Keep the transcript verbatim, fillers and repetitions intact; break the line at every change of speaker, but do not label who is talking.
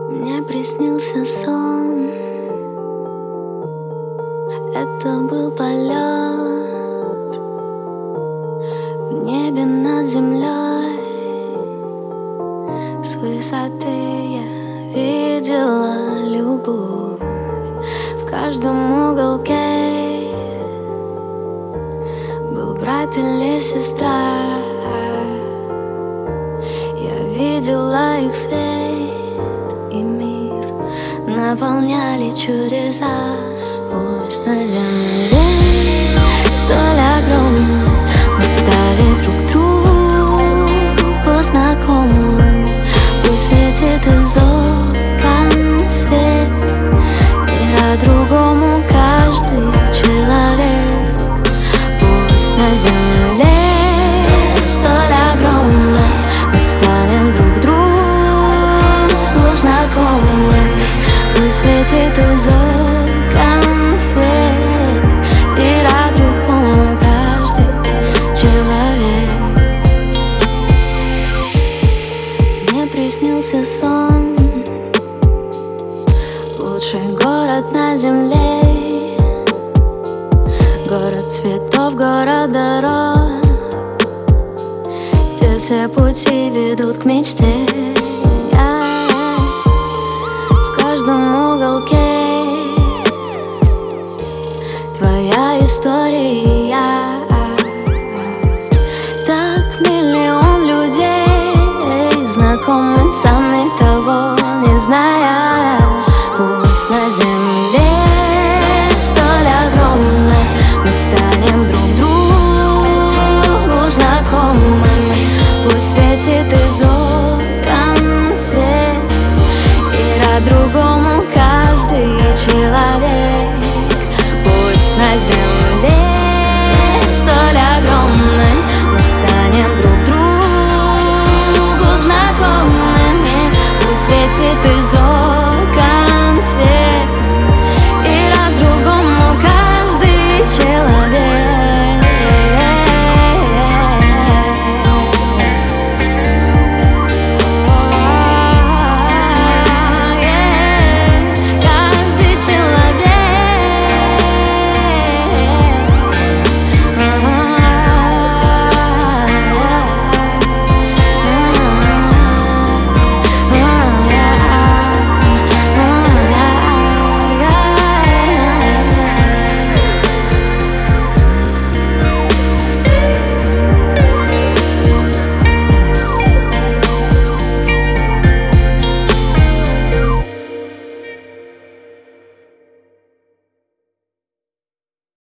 Мне приснился сон. Это был полет в небе над землей. С высоты я видела любовь в каждом уголке. Был брат или сестра, я видела их свет и мир наполняли чудеса. Пусть на земле столь огромной мы стали друг другу знакомыми. Пусть светит из окон свет, и рад другому каждый человек. Пусть на земле столь огромной мы станем друг другу знакомыми. Пусть светит из окон свет, и рад другому каждый человек. Мне приснился сон, лучший город на земле, город цветов, город дорог, где все пути ведут к мечте. В каждом уголке твоя история. Так миллион людей знакомы, сами того не зная. Пусть на земле столь огромной мы станем друг другу знакомыми. Пусть светит из окон свет, и рад другому каждый человек. Пусть на земле столь огромной мы станем друг другу знакомыми. Пусть светит из окон